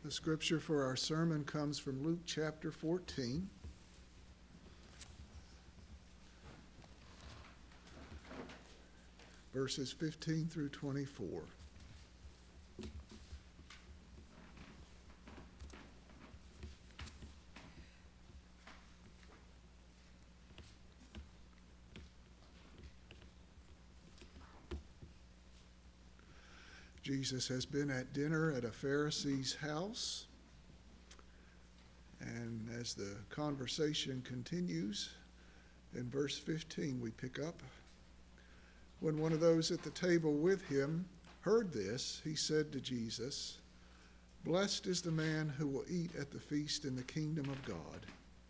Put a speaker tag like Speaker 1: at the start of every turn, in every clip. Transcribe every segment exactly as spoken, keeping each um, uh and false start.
Speaker 1: The scripture for our sermon comes from Luke chapter fourteen. Verses fifteen through twenty-four. Jesus has been at dinner at a Pharisee's house, and as the conversation continues, in verse fifteen we pick up, when one of those at the table with him heard this, he said to Jesus, "Blessed is the man who will eat at the feast in the kingdom of God."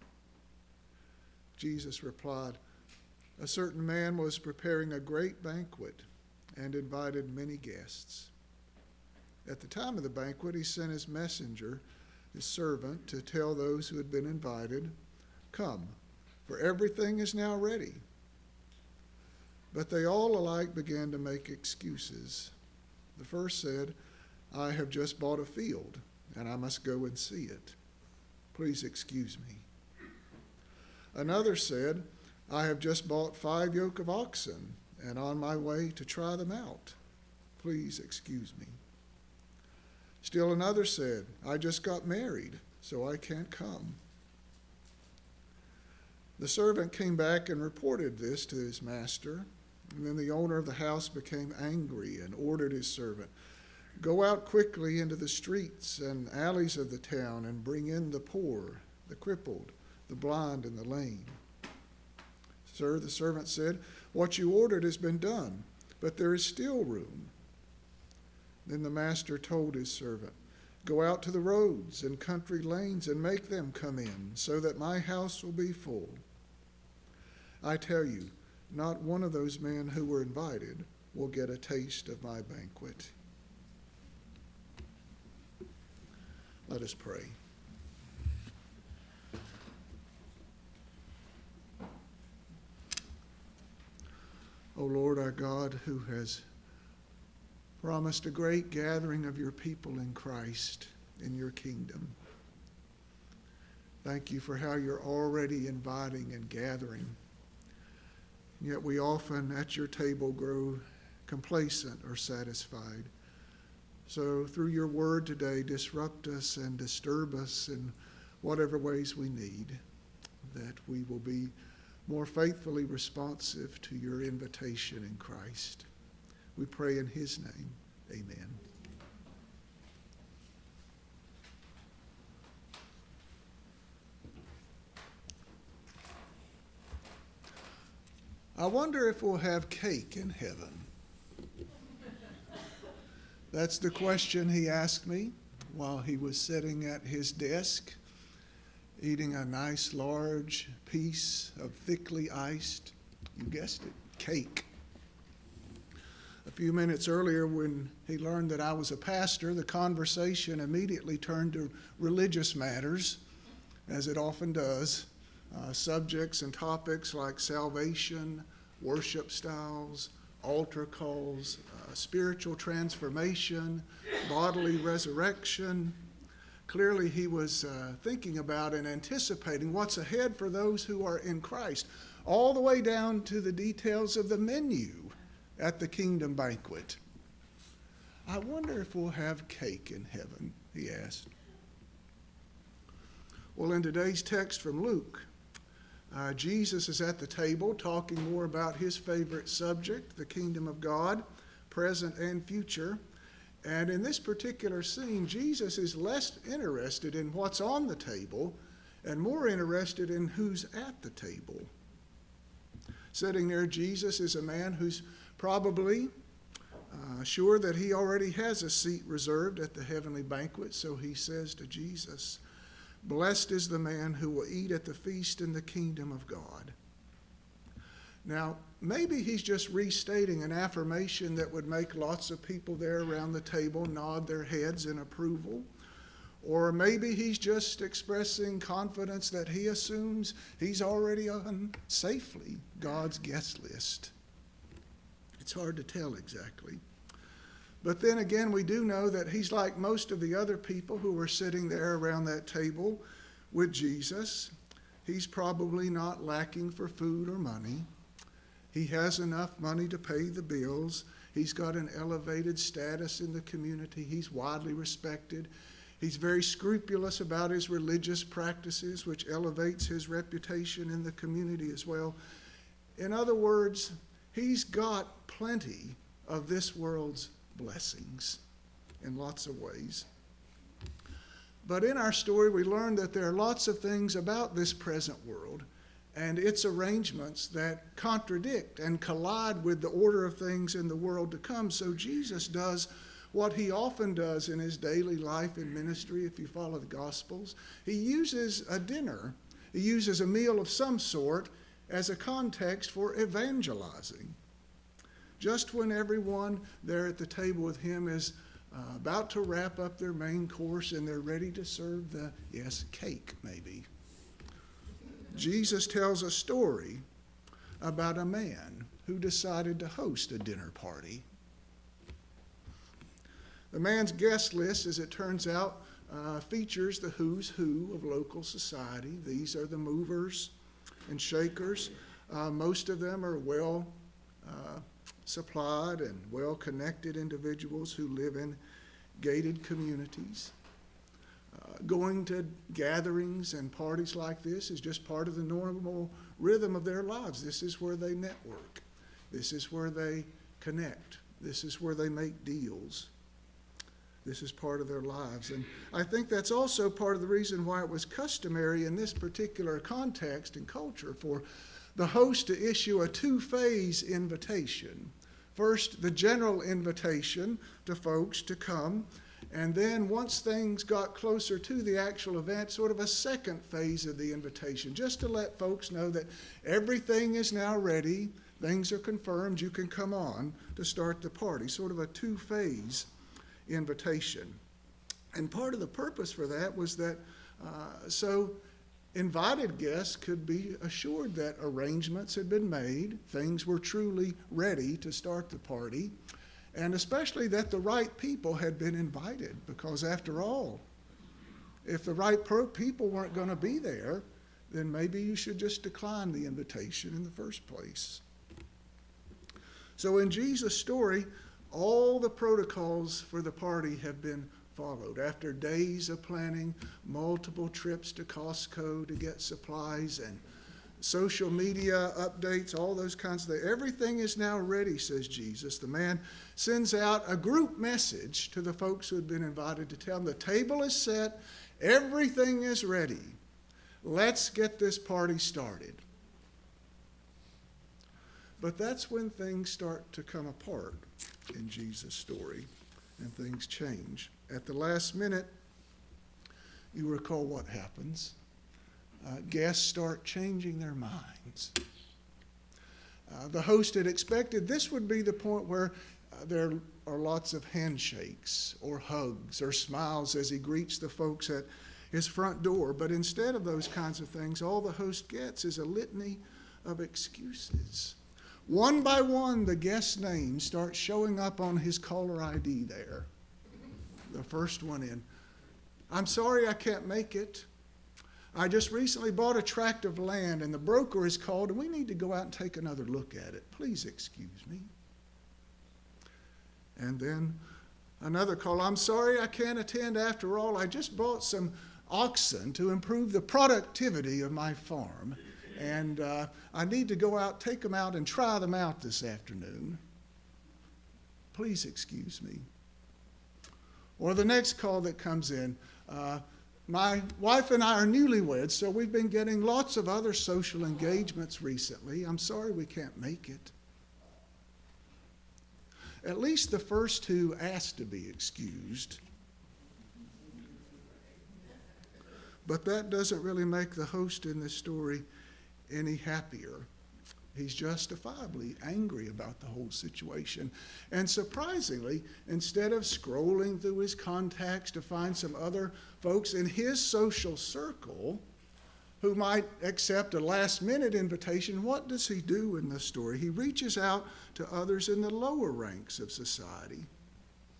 Speaker 1: Jesus replied, "A certain man was preparing a great banquet and invited many guests. At the time of the banquet, he sent his messenger, his servant, to tell those who had been invited, 'Come, for everything is now ready.' But they all alike began to make excuses. The first said, 'I have just bought a field, and I must go and see it. Please excuse me.' Another said, 'I have just bought five yoke of oxen, and on my way to try them out. Please excuse me.' Still another said, 'I just got married, so I can't come.' The servant came back and reported this to his master, and then the owner of the house became angry and ordered his servant, 'Go out quickly into the streets and alleys of the town and bring in the poor, the crippled, the blind, and the lame.' 'Sir,' the servant said, 'what you ordered has been done, but there is still room.' Then the master told his servant, 'Go out to the roads and country lanes and make them come in, so that my house will be full. I tell you, not one of those men who were invited will get a taste of my banquet.'" Let us pray. O Lord our God, who has promised a great gathering of your people in Christ in your kingdom, thank you for how you're already inviting and gathering. Yet we often at your table grow complacent or satisfied. So through your word today, disrupt us and disturb us in whatever ways we need, that we will be more faithfully responsive to your invitation in Christ. We pray in his name. Amen. I wonder if we'll have cake in heaven. That's the question he asked me while he was sitting at his desk, eating a nice large piece of thickly iced, you guessed it, cake. A few minutes earlier, when he learned that I was a pastor, the conversation immediately turned to religious matters, as it often does. Uh, subjects and topics like salvation, worship styles, altar calls, uh, spiritual transformation, bodily resurrection. Clearly, he was uh, thinking about and anticipating what's ahead for those who are in Christ, all the way down to the details of the menu at the kingdom banquet. "I wonder if we'll have cake in heaven," he asked. Well, in today's text from Luke, uh, Jesus is at the table talking more about his favorite subject, the kingdom of God, present and future. And in this particular scene, Jesus is less interested in what's on the table and more interested in who's at the table. Sitting there, Jesus is a man who's probably uh, sure that he already has a seat reserved at the heavenly banquet, so he says to Jesus, "Blessed is the man who will eat at the feast in the kingdom of God." Now, maybe he's just restating an affirmation that would make lots of people there around the table nod their heads in approval. Or maybe he's just expressing confidence that he assumes he's already on safely God's guest list. It's hard to tell exactly. But then again, we do know that he's like most of the other people who were sitting there around that table with Jesus. He's probably not lacking for food or money. He has enough money to pay the bills. He's got an elevated status in the community. He's widely respected. He's very scrupulous about his religious practices, which elevates his reputation in the community as well. In other words, he's got plenty of this world's blessings in lots of ways. But in our story, we learn that there are lots of things about this present world and its arrangements that contradict and collide with the order of things in the world to come. So Jesus does what he often does in his daily life and ministry, if you follow the Gospels. He uses a dinner, he uses a meal of some sort as a context for evangelizing. Just when everyone there at the table with him is uh, about to wrap up their main course and they're ready to serve the, yes, cake maybe, Jesus tells a story about a man who decided to host a dinner party. The man's guest list, as it turns out, uh, features the who's who of local society. These are the movers and shakers. Uh, most of them are well uh, supplied and well-connected individuals who live in gated communities. Uh, going to gatherings and parties like this is just part of the normal rhythm of their lives. This is where they network. This is where they connect. This is where they make deals. This is part of their lives. And I think that's also part of the reason why it was customary in this particular context and culture for the host to issue a two-phase invitation. First, the general invitation to folks to come, and then once things got closer to the actual event, sort of a second phase of the invitation, just to let folks know that everything is now ready, things are confirmed, you can come on to start the party, sort of a two-phase invitation. And part of the purpose for that was that uh, so invited guests could be assured that arrangements had been made, things were truly ready to start the party, and especially that the right people had been invited, because after all, if the right per- people weren't going to be there, then maybe you should just decline the invitation in the first place. So in Jesus' story, all the protocols for the party have been followed. After days of planning, multiple trips to Costco to get supplies and social media updates, all those kinds of things. Everything is now ready, says Jesus. The man sends out a group message to the folks who had been invited to tell them the table is set, everything is ready. Let's get this party started. But that's when things start to come apart in Jesus' story and things change. At the last minute, you recall what happens. Uh, guests start changing their minds. Uh, the host had expected this would be the point where uh, there are lots of handshakes or hugs or smiles as he greets the folks at his front door. But instead of those kinds of things, all the host gets is a litany of excuses. One by one, the guest's names start showing up on his caller I D there. The first one in. I'm sorry I can't make it. I just recently bought a tract of land and the broker is called and we need to go out and take another look at it. Please excuse me. And then another call. I'm sorry I can't attend after all. I just bought some oxen to improve the productivity of my farm. And uh, I need to go out, take them out and try them out this afternoon. Please excuse me. Or the next call that comes in. Uh, My wife and I are newlyweds, so we've been getting lots of other social engagements recently. I'm sorry we can't make it. At least the first two asked to be excused. But that doesn't really make the host in this story any happier. He's justifiably angry about the whole situation. And surprisingly, instead of scrolling through his contacts to find some other folks in his social circle who might accept a last-minute invitation, what does he do in this story? He reaches out to others in the lower ranks of society.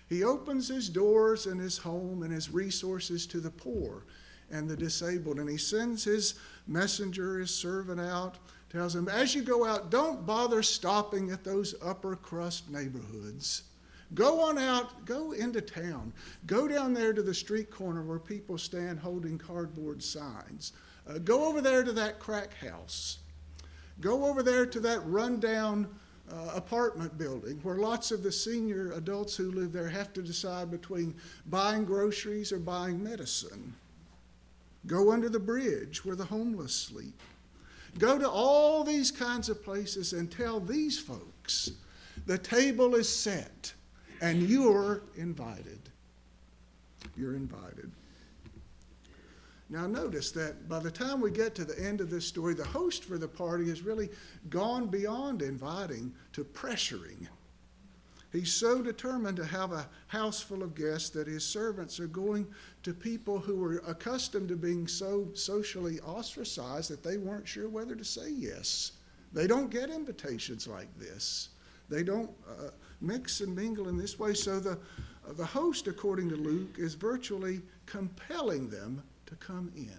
Speaker 1: He opens his doors and his home and his resources to the poor and the disabled. And he sends his messenger, his servant out, tells him, as you go out, don't bother stopping at those upper crust neighborhoods. Go on out, go into town. Go down there to the street corner where people stand holding cardboard signs. Uh, go over there to that crack house. Go over there to that rundown uh, apartment building where lots of the senior adults who live there have to decide between buying groceries or buying medicine. Go under the bridge where the homeless sleep. Go to all these kinds of places and tell these folks the table is set and you're invited. You're invited. Now notice that by the time we get to the end of this story, the host for the party has really gone beyond inviting to pressuring. He's so determined to have a house full of guests that his servants are going to people who were accustomed to being so socially ostracized that they weren't sure whether to say yes. They don't get invitations like this. They don't uh, mix and mingle in this way. So the, uh, the host, according to Luke, is virtually compelling them to come in.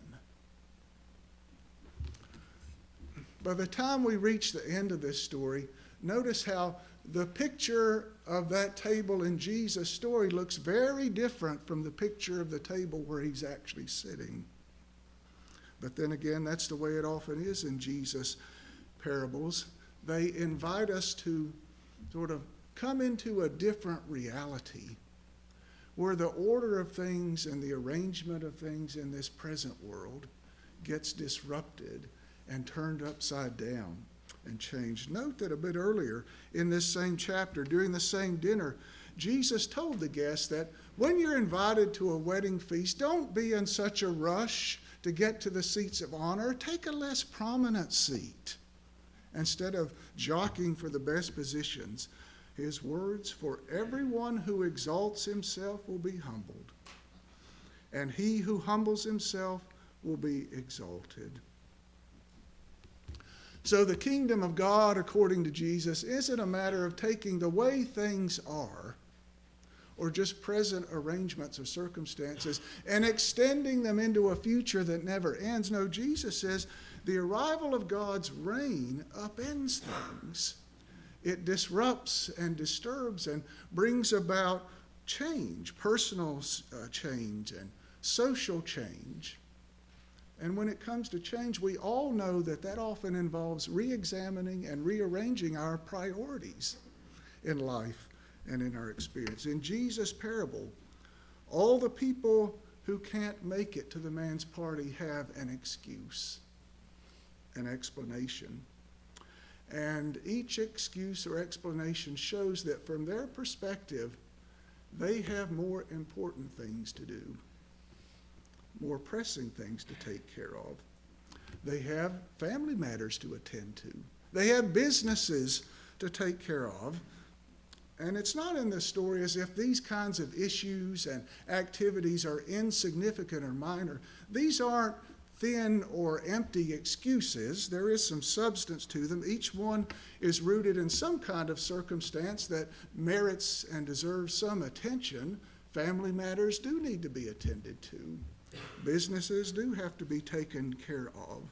Speaker 1: By the time we reach the end of this story, notice how the picture of that table in Jesus' story looks very different from the picture of the table where he's actually sitting. But then again, that's the way it often is in Jesus' parables. They invite us to sort of come into a different reality where the order of things and the arrangement of things in this present world gets disrupted and turned upside down and changed. Note that a bit earlier in this same chapter, during the same dinner, Jesus told the guests that when you're invited to a wedding feast, don't be in such a rush to get to the seats of honor. Take a less prominent seat instead of jockeying for the best positions. His words, for everyone who exalts himself will be humbled, and he who humbles himself will be exalted. So the kingdom of God, according to Jesus, isn't a matter of taking the way things are or just present arrangements of circumstances and extending them into a future that never ends. No, Jesus says the arrival of God's reign upends things. It disrupts and disturbs and brings about change, personal uh, change and social change. And when it comes to change, we all know that that often involves re-examining and rearranging our priorities in life and in our experience. In Jesus' parable, all the people who can't make it to the man's party have an excuse, an explanation. And each excuse or explanation shows that from their perspective, they have more important things to do, more pressing things to take care of. They have family matters to attend to. They have businesses to take care of. And it's not in this story as if these kinds of issues and activities are insignificant or minor. These aren't thin or empty excuses. There is some substance to them. Each one is rooted in some kind of circumstance that merits and deserves some attention. Family matters do need to be attended to. Businesses do have to be taken care of.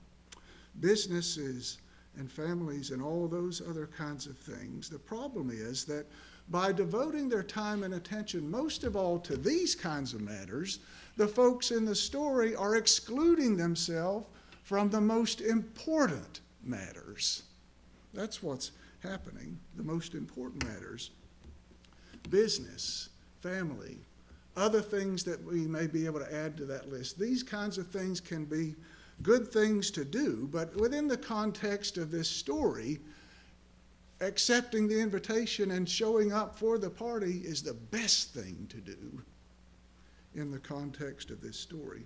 Speaker 1: Businesses and families and all those other kinds of things. The problem is that by devoting their time and attention most of all to these kinds of matters, the folks in the story are excluding themselves from the most important matters. That's what's happening, the most important matters. Business, family, other things that we may be able to add to that list. These kinds of things can be good things to do, but within the context of this story, accepting the invitation and showing up for the party is the best thing to do in the context of this story.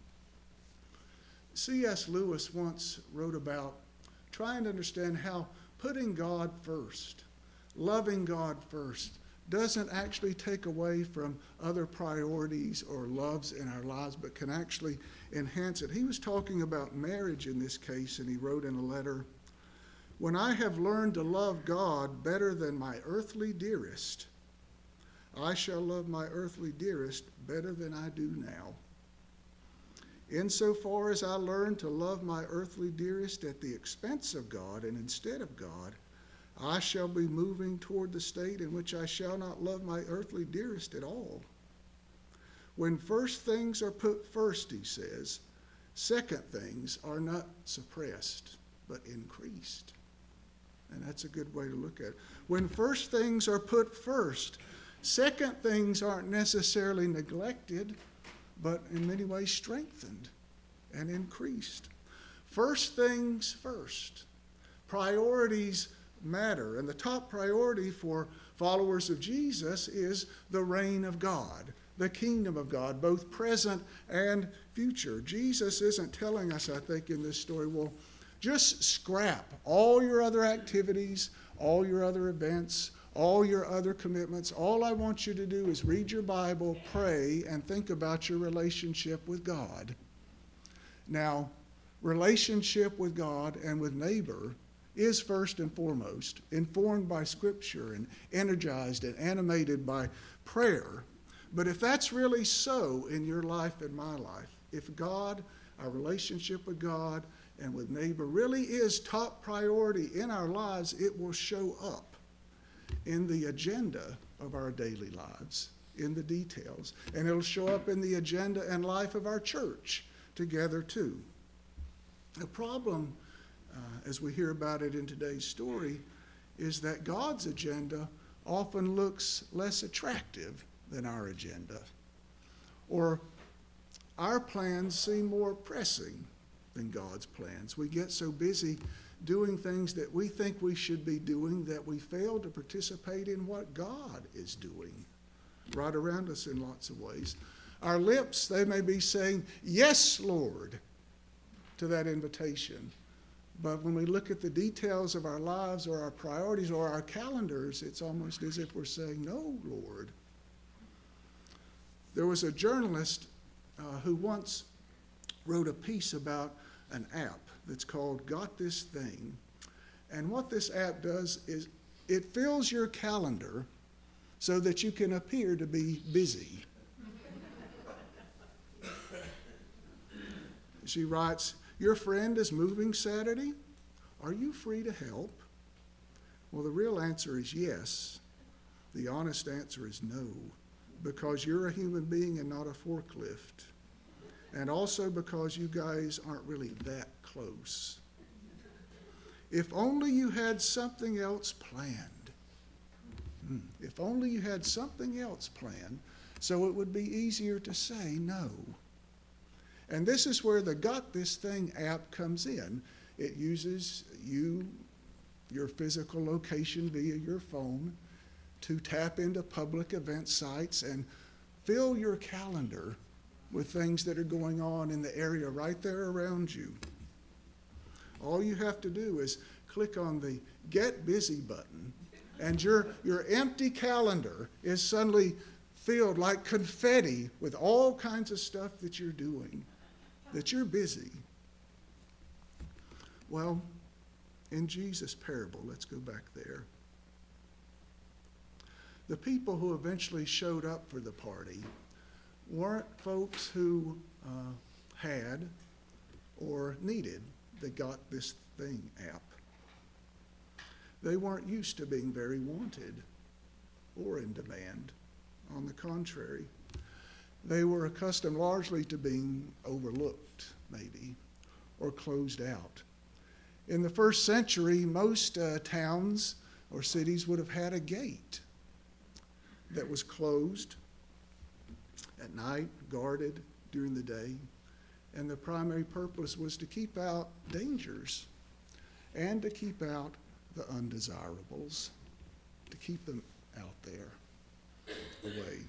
Speaker 1: C S Lewis once wrote about trying to understand how putting God first, loving God first, doesn't actually take away from other priorities or loves in our lives, but can actually enhance it. He was talking about marriage in this case, and he wrote in a letter, "When I have learned to love God better than my earthly dearest, I shall love my earthly dearest better than I do now. Insofar as I learn to love my earthly dearest at the expense of God and instead of God, I shall be moving toward the state in which I shall not love my earthly dearest at all. When first things are put first, he says, second things are not suppressed, but increased. And that's a good way to look at it. When first things are put first, second things aren't necessarily neglected, but in many ways strengthened and increased. First things first. Priorities matter. And the top priority for followers of Jesus is the reign of God, the kingdom of God, both present and future. Jesus isn't telling us, I think, in this story, well, just scrap all your other activities, all your other events, all your other commitments. All I want you to do is read your Bible, pray, and think about your relationship with God. Now, relationship with God and with neighbor is first and foremost informed by Scripture and energized and animated by prayer. But if that's really so in your life and my life, if God, our relationship with God and with neighbor really is top priority in our lives, it will show up in the agenda of our daily lives, in the details. And it'll show up in the agenda and life of our church together too. The problem, uh, as we hear about it in today's story, is that God's agenda often looks less attractive than our agenda. Or our plans seem more pressing than God's plans. We get so busy doing things that we think we should be doing that we fail to participate in what God is doing right around us in lots of ways. Our lips, they may be saying, "Yes, Lord," to that invitation. But when we look at the details of our lives or our priorities or our calendars, it's almost as if we're saying, "No, Lord." There was a journalist uh, who once wrote a piece about an app that's called Got This Thing. And what this app does is it fills your calendar so that you can appear to be busy. She writes, "Your friend is moving Saturday. Are you free to help?" Well, the real answer is yes. The honest answer is no, because you're a human being and not a forklift. And also because you guys aren't really that close. If only you had something else planned. Hmm. If only you had something else planned, so it would be easier to say no. And this is where the Got This Thing app comes in. It uses you, your physical location via your phone, to tap into public event sites and fill your calendar with things that are going on in the area right there around you. All you have to do is click on the Get Busy button, and your, your empty calendar is suddenly filled like confetti with all kinds of stuff that you're doing, that you're busy. Well, in Jesus' parable, let's go back there. The people who eventually showed up for the party weren't folks who uh, had or needed the Got This Thing app. They weren't used to being very wanted or in demand. On the contrary, they were accustomed largely to being overlooked, maybe, or closed out. In the first century, most uh, towns or cities would have had a gate that was closed at night, guarded during the day, and the primary purpose was to keep out dangers and to keep out the undesirables, to keep them out there, away.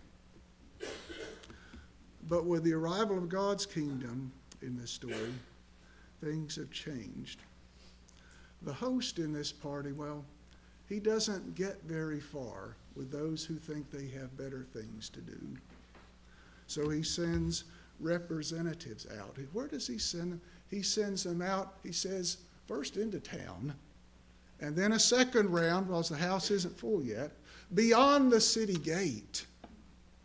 Speaker 1: But with the arrival of God's kingdom in this story, things have changed. The host in this party, well, he doesn't get very far with those who think they have better things to do. So he sends representatives out. Where does he send them? He sends them out, he says, first into town, and then a second round, while the house isn't full yet, beyond the city gate,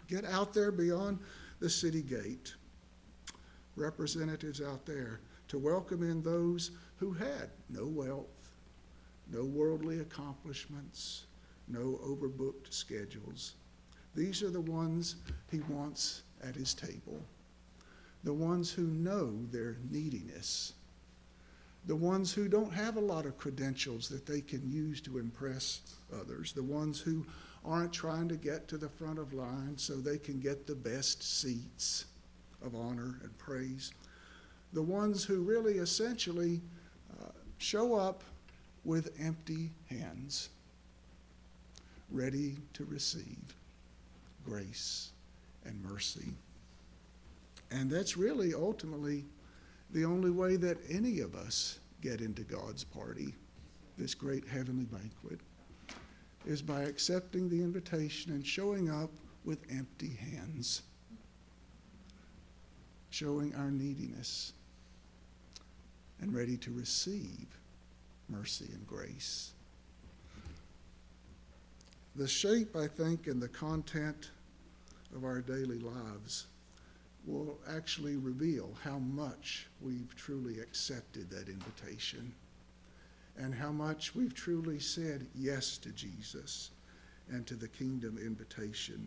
Speaker 1: Get out there beyond the city gate. Representatives out there to welcome in those who had no wealth, no worldly accomplishments, no overbooked schedules. These are the ones he wants at his table. The ones who know their neediness. The ones who don't have a lot of credentials that they can use to impress others. The ones who aren't trying to get to the front of line so they can get the best seats of honor and praise. The ones who really essentially uh, show up with empty hands, ready to receive grace and mercy. And that's really ultimately the only way that any of us get into God's party, this great heavenly banquet, is by accepting the invitation and showing up with empty hands, showing our neediness, and ready to receive mercy and grace. The shape, I think, and the content of our daily lives will actually reveal how much we've truly accepted that invitation and how much we've truly said yes to Jesus and to the kingdom invitation.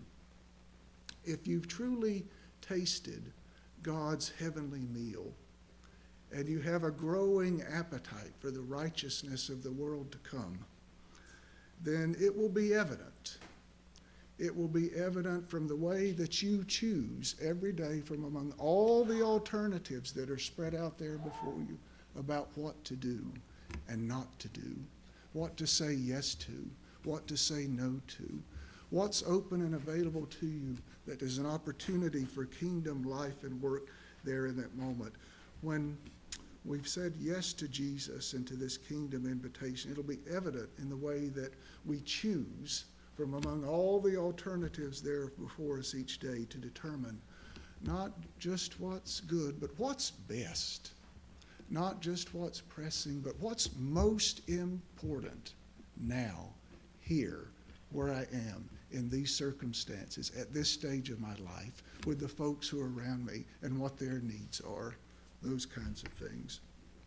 Speaker 1: If you've truly tasted God's heavenly meal and you have a growing appetite for the righteousness of the world to come, then it will be evident. It will be evident from the way that you choose every day from among all the alternatives that are spread out there before you about what to do and not to do, what to say yes to, what to say no to, what's open and available to you that is an opportunity for kingdom life and work there in that moment. When we've said yes to Jesus and to this kingdom invitation, it'll be evident in the way that we choose from among all the alternatives there before us each day to determine not just what's good, but what's best. Not just what's pressing, but what's most important now, here, where I am, in these circumstances, at this stage of my life, with the folks who are around me and what their needs are, those kinds of things.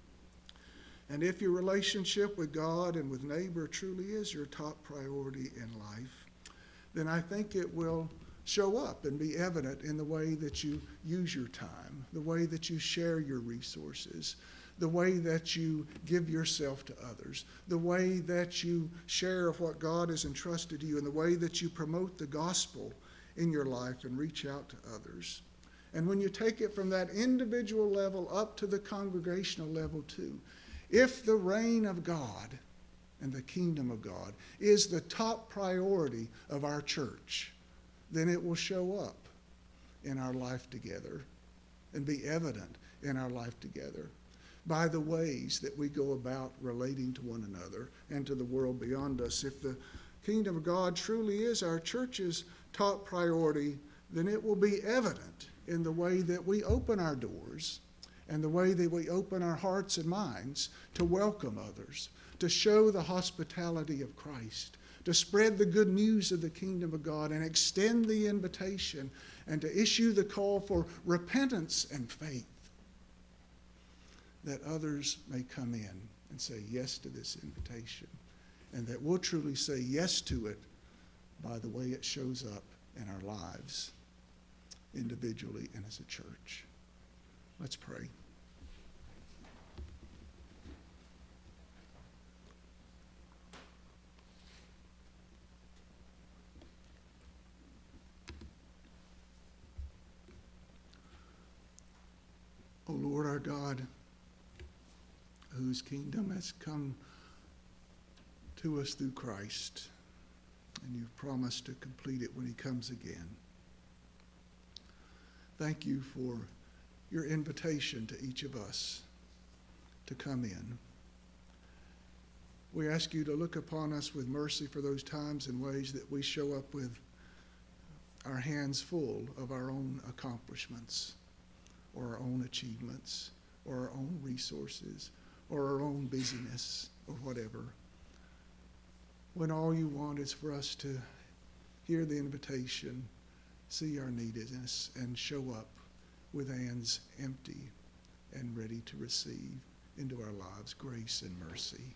Speaker 1: And if your relationship with God and with neighbor truly is your top priority in life, then I think it will show up and be evident in the way that you use your time, the way that you share your resources, the way that you give yourself to others, the way that you share of what God has entrusted to you, and the way that you promote the gospel in your life and reach out to others. And when you take it from that individual level up to the congregational level too, if the reign of God and the kingdom of God is the top priority of our church, then it will show up in our life together and be evident in our life together by the ways that we go about relating to one another and to the world beyond us. If the kingdom of God truly is our church's top priority, then it will be evident in the way that we open our doors and the way that we open our hearts and minds to welcome others, to show the hospitality of Christ, to spread the good news of the kingdom of God and extend the invitation and to issue the call for repentance and faith, that others may come in and say yes to this invitation, and that we'll truly say yes to it by the way it shows up in our lives, individually and as a church. Let's pray. O Lord our God, whose kingdom has come to us through Christ, and you've promised to complete it when he comes again. Thank you for your invitation to each of us to come in. We ask you to look upon us with mercy for those times and ways that we show up with our hands full of our own accomplishments or our own achievements or our own resources or our own busyness or whatever, when all you want is for us to hear the invitation see our neediness and show up with hands empty and ready to receive into our lives grace and mercy.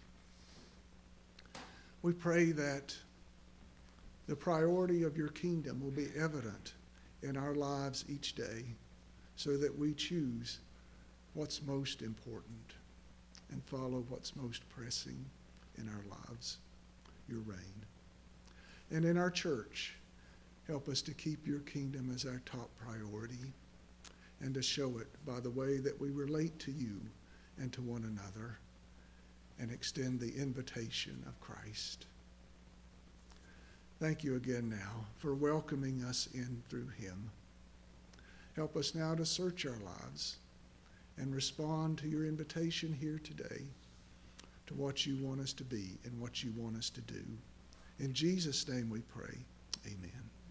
Speaker 1: We pray that the priority of your kingdom will be evident in our lives each day so that we choose what's most important and follow what's most pressing in our lives, your reign. And in our church, help us to keep your kingdom as our top priority and to show it by the way that we relate to you and to one another and extend the invitation of Christ. Thank you again now for welcoming us in through him. Help us now to search our lives and respond to your invitation here today to what you want us to be and what you want us to do. In Jesus' name we pray. Amen.